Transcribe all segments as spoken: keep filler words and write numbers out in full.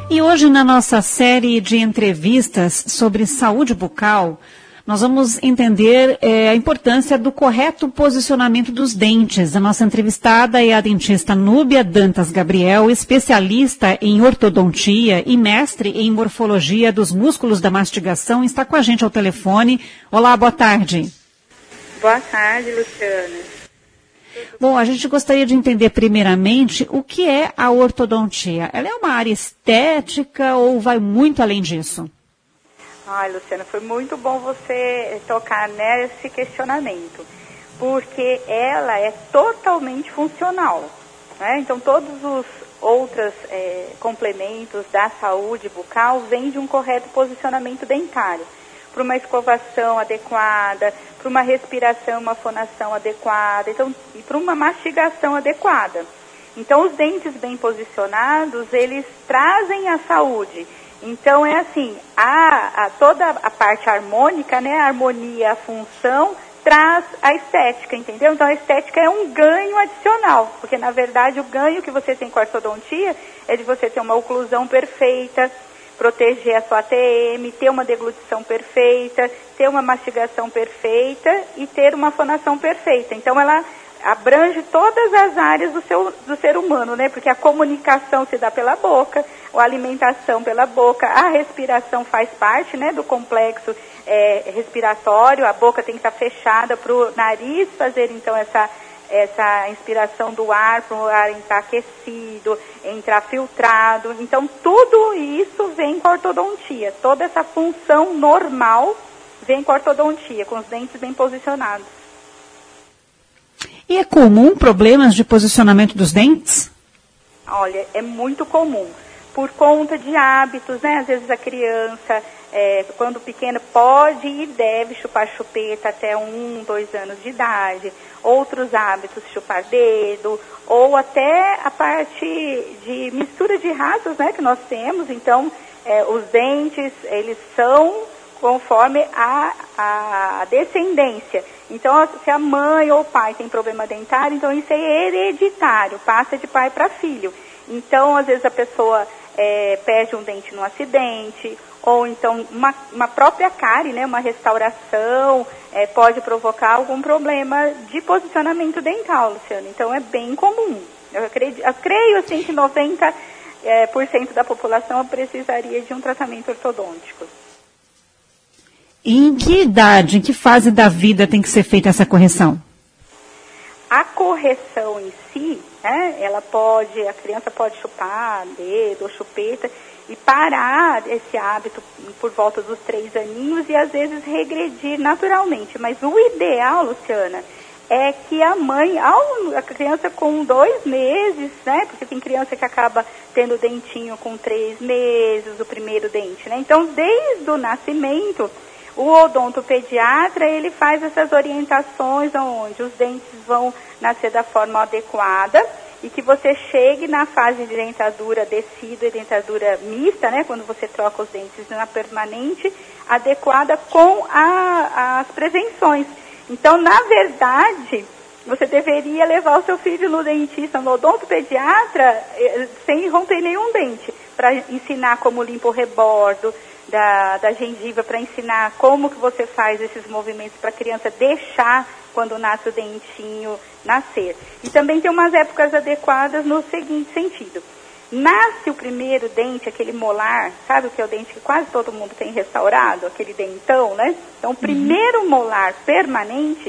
E hoje, na nossa série de entrevistas sobre saúde bucal, nós vamos entender é, a importância do correto posicionamento dos dentes. A nossa entrevistada é a dentista Núbia Dantas Gabriel, especialista em ortodontia e mestre em morfologia dos músculos da mastigação. Está com a gente ao telefone. Olá, boa tarde. Boa tarde, Luciana. Bom, a gente gostaria de entender primeiramente o que é a ortodontia. Ela é uma área estética ou vai muito além disso? Ai, Luciana, foi muito bom você tocar nesse questionamento, porque ela é totalmente funcional, né? Então, todos os outros é, complementos da saúde bucal vêm de um correto posicionamento dentário, para uma escovação adequada, para uma respiração, uma fonação adequada, então, e para uma mastigação adequada. Então, os dentes bem posicionados, eles trazem a saúde. Então, é assim, a, a, toda a parte harmônica, né, a harmonia, a função, traz a estética, entendeu? Então, a estética é um ganho adicional, porque, na verdade, o ganho que você tem com a ortodontia é de você ter uma oclusão perfeita, proteger a sua A T M, ter uma deglutição perfeita, ter uma mastigação perfeita e ter uma fonação perfeita. Então, ela abrange todas as áreas do, seu, do ser humano, né? Porque a comunicação se dá pela boca, a alimentação pela boca, a respiração faz parte, né, do complexo é, respiratório, a boca tem que estar fechada para o nariz fazer, então, essa... essa inspiração do ar, para o ar entrar aquecido, entrar filtrado. Então, tudo isso vem com a ortodontia. Toda essa função normal vem com a ortodontia, com os dentes bem posicionados. E é comum problemas de posicionamento dos dentes? Olha, é muito comum. Por conta de hábitos, né? Às vezes a criança, é, quando pequena, pode e deve chupar chupeta até um, dois anos de idade. Outros hábitos, chupar dedo, ou até a parte de mistura de raças, né, que nós temos. Então, é, os dentes, eles são conforme a, a descendência. Então, se a mãe ou o pai tem problema dentário, então isso é hereditário, passa de pai para filho. Então, às vezes a pessoa é, perde um dente num acidente, ou então uma, uma própria cárie, né, uma restauração, é, pode provocar algum problema de posicionamento dental, Luciana. Então, é bem comum. Eu, acredito, eu creio assim, que noventa por cento da população precisaria de um tratamento ortodôntico. E em que idade, em que fase da vida tem que ser feita essa correção? A correção em si, né, ela pode, a criança pode chupar dedo ou chupeta e parar esse hábito por volta dos três aninhos e às vezes regredir naturalmente. Mas o ideal, Luciana, é que a mãe, ao, a criança com dois meses, né, porque tem criança que acaba tendo dentinho com três meses, o primeiro dente, né? Então, desde o nascimento, o odontopediatra, ele faz essas orientações onde os dentes vão nascer da forma adequada e que você chegue na fase de dentadura decida e dentadura mista, né, quando você troca os dentes na permanente, adequada com a, as prevenções. Então, na verdade, você deveria levar o seu filho no dentista, no odontopediatra, sem romper nenhum dente, para ensinar como limpa o rebordo da, da gengiva, para ensinar como que você faz esses movimentos para a criança deixar, quando nasce o dentinho, nascer. E também tem umas épocas adequadas no seguinte sentido. Nasce o primeiro dente, aquele molar, sabe o que é o dente que quase todo mundo tem restaurado? Aquele dentão, né? Então, o primeiro uhum. molar permanente,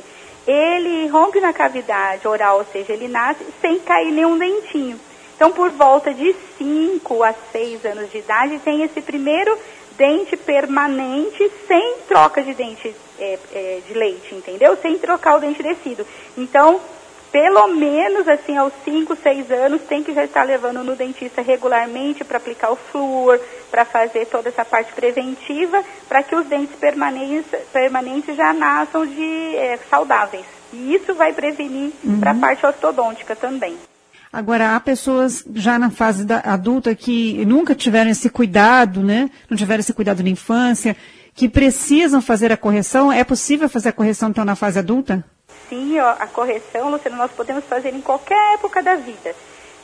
ele rompe na cavidade oral, ou seja, ele nasce sem cair nenhum dentinho. Então, por volta de cinco a seis anos de idade, tem esse primeiro dente permanente sem troca de dente é, é, de leite, entendeu? Sem trocar o dente descido. Então, pelo menos, assim, aos cinco, seis anos, tem que já estar levando no dentista regularmente para aplicar o flúor, para fazer toda essa parte preventiva, para que os dentes permanentes, permanentes já nasçam de é, saudáveis. E isso vai prevenir uhum. para a parte ortodôntica também. Agora, há pessoas já na fase da adulta que nunca tiveram esse cuidado, né? Não tiveram esse cuidado na infância, que precisam fazer a correção. É possível fazer a correção, então, na fase adulta? Sim, ó, a correção, Luciano, nós podemos fazer em qualquer época da vida.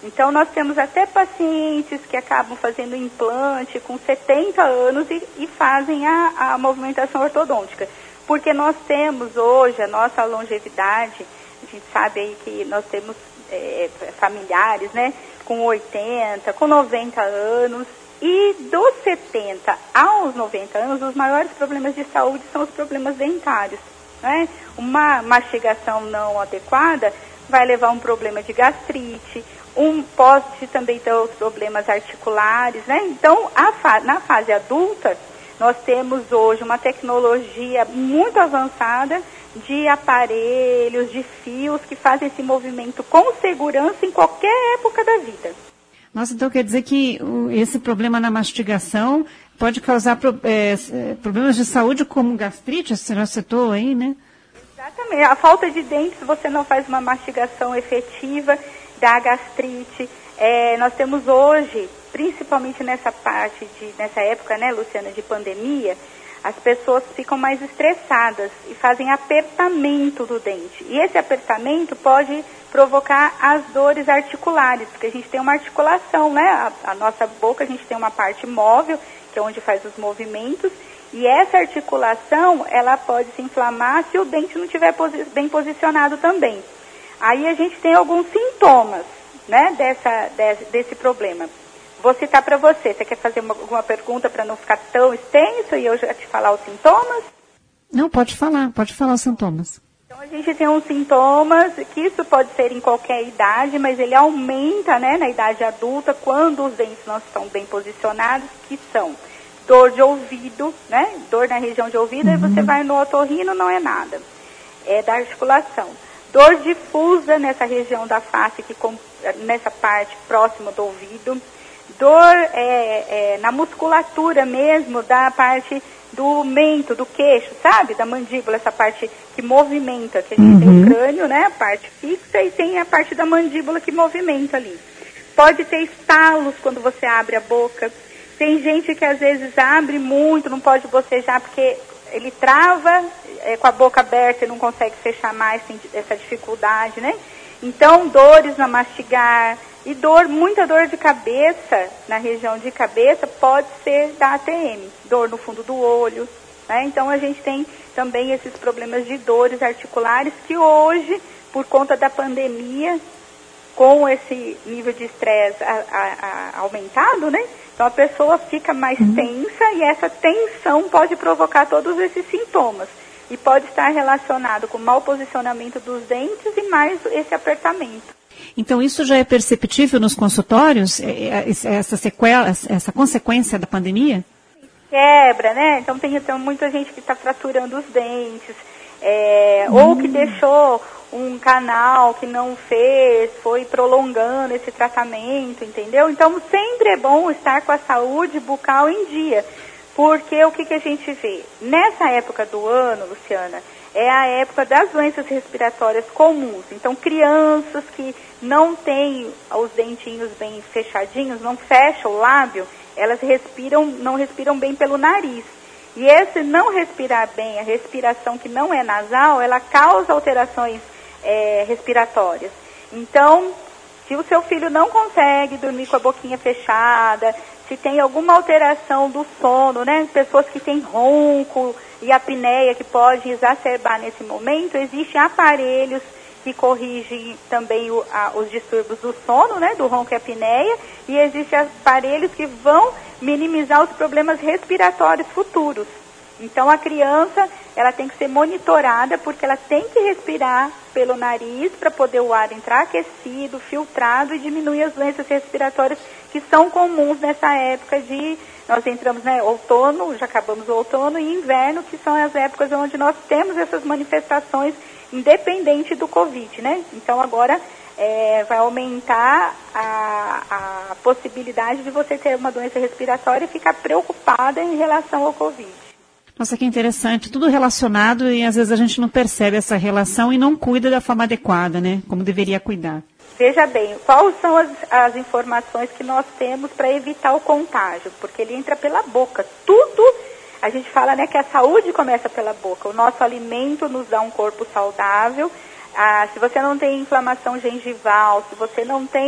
Então, nós temos até pacientes que acabam fazendo implante com setenta anos e, e fazem a, a movimentação ortodôntica. Porque nós temos hoje a nossa longevidade, a gente sabe aí que nós temos é, familiares, né, com oitenta, com noventa anos, e dos setenta aos noventa anos, os maiores problemas de saúde são os problemas dentários, né? Uma mastigação não adequada vai levar a um problema de gastrite, um pode também ter os problemas articulares, né? Então, a fa- na fase adulta, nós temos hoje uma tecnologia muito avançada de aparelhos, de fios que fazem esse movimento com segurança em qualquer época da vida. Nossa, então quer dizer que esse problema na mastigação pode causar pro, é, problemas de saúde como gastrite, você já citou aí, né? Exatamente. A falta de dentes, se você não faz uma mastigação efetiva, dá gastrite. É, nós temos hoje, principalmente nessa parte, de, nessa época, né, Luciana, de pandemia, as pessoas ficam mais estressadas e fazem apertamento do dente. E esse apertamento pode provocar as dores articulares, porque a gente tem uma articulação, né? A, a nossa boca, a gente tem uma parte móvel, que é onde faz os movimentos, e essa articulação, ela pode se inflamar se o dente não estiver posi- bem posicionado também. Aí a gente tem alguns sintomas, né, dessa, desse, desse problema. Vou citar para você. Você quer fazer uma, alguma pergunta para não ficar tão extenso e eu já te falar os sintomas? Não, pode falar, pode falar os sintomas. Então a gente tem uns sintomas, que isso pode ser em qualquer idade, mas ele aumenta, né, na idade adulta, quando os dentes não estão bem posicionados, que são dor de ouvido, né, dor na região de ouvido, uhum. Aí você vai no otorrino, não é nada. É da articulação. Dor difusa nessa região da face, que com, nessa parte próxima do ouvido. Dor é, é, na musculatura mesmo, da parte do mento, do queixo, sabe? Da mandíbula, essa parte que movimenta, que a gente uhum. tem o crânio, né? A parte fixa, e tem a parte da mandíbula que movimenta ali. Pode ter estalos quando você abre a boca. Tem gente que às vezes abre muito, não pode bocejar porque ele trava é, com a boca aberta e não consegue fechar mais, tem essa dificuldade, né? Então, dores na mastigar e dor, muita dor de cabeça, na região de cabeça, pode ser da A T M, dor no fundo do olho, né? Então, a gente tem também esses problemas de dores articulares que hoje, por conta da pandemia, com esse nível de estresse a, a, a, aumentado, né? Então, a pessoa fica mais uhum. tensa e essa tensão pode provocar todos esses sintomas. E pode estar relacionado com o mau posicionamento dos dentes e mais esse apertamento. Então, isso já é perceptível nos consultórios, essa sequela, essa consequência da pandemia? Quebra, né? Então, tem então, muita gente que está fraturando os dentes, é, hum. ou que deixou um canal que não fez, foi prolongando esse tratamento, entendeu? Então, sempre é bom estar com a saúde bucal em dia. Porque o que, que a gente vê? Nessa época do ano, Luciana, é a época das doenças respiratórias comuns. Então, crianças que não têm os dentinhos bem fechadinhos, não fecham o lábio, elas respiram, não respiram bem pelo nariz. E esse não respirar bem, a respiração que não é nasal, ela causa alterações é, respiratórias. Então, se o seu filho não consegue dormir com a boquinha fechada, se tem alguma alteração do sono, né? Pessoas que têm ronco e apneia que podem exacerbar nesse momento, existem aparelhos que corrigem também o, a, os distúrbios do sono, né? Do ronco e apneia, e existem aparelhos que vão minimizar os problemas respiratórios futuros. Então, a criança, ela tem que ser monitorada porque ela tem que respirar pelo nariz para poder o ar entrar aquecido, filtrado e diminuir as doenças respiratórias que são comuns nessa época de, nós entramos, né, outono, já acabamos o outono, e inverno, que são as épocas onde nós temos essas manifestações independente do Covid, né? Então, agora é, vai aumentar a, a possibilidade de você ter uma doença respiratória e ficar preocupada em relação ao Covid. Nossa, que interessante, tudo relacionado e às vezes a gente não percebe essa relação e não cuida da forma adequada, né? Como deveria cuidar. Veja bem, quais são as, as informações que nós temos para evitar o contágio? Porque ele entra pela boca. Tudo, a gente fala, né, que a saúde começa pela boca. O nosso alimento nos dá um corpo saudável. Ah, se você não tem inflamação gengival, se você não tem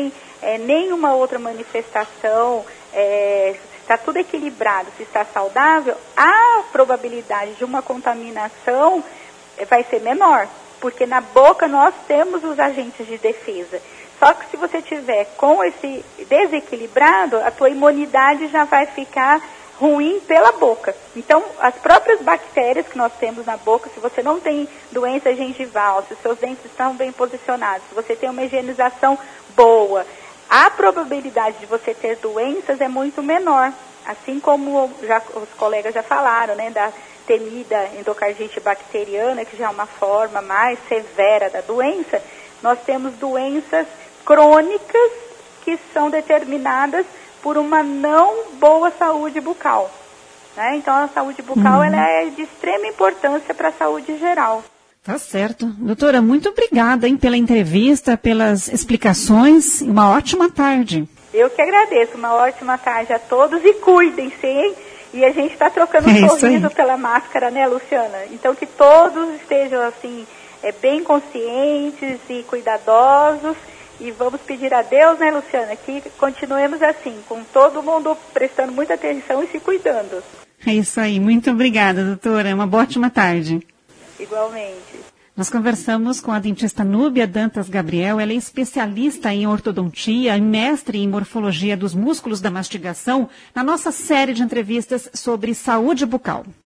é, nenhuma outra manifestação, é, se está tudo equilibrado, se está saudável, a probabilidade de uma contaminação vai ser menor, porque na boca nós temos os agentes de defesa. Só que se você tiver com esse desequilibrado, a tua imunidade já vai ficar ruim pela boca. Então, as próprias bactérias que nós temos na boca, se você não tem doença gengival, se os seus dentes estão bem posicionados, se você tem uma higienização boa, a probabilidade de você ter doenças é muito menor. Assim como já, os colegas já falaram, né, da temida endocardite bacteriana, que já é uma forma mais severa da doença, nós temos doenças crônicas que são determinadas por uma não boa saúde bucal. Né? Então, a saúde bucal uhum. ela é de extrema importância para a saúde geral. Tá certo. Doutora, muito obrigada, hein, pela entrevista, pelas explicações. Uma ótima tarde. Eu que agradeço. Uma ótima tarde a todos e cuidem-se, hein? E a gente está trocando um é sorriso pela máscara, né, Luciana? Então, que todos estejam, assim, é, bem conscientes e cuidadosos. E vamos pedir a Deus, né, Luciana, que continuemos assim, com todo mundo prestando muita atenção e se cuidando. É isso aí. Muito obrigada, doutora. Uma boa ótima tarde. Igualmente. Nós conversamos com a dentista Núbia Dantas Gabriel. Ela é especialista em ortodontia e mestre em morfologia dos músculos da mastigação na nossa série de entrevistas sobre saúde bucal.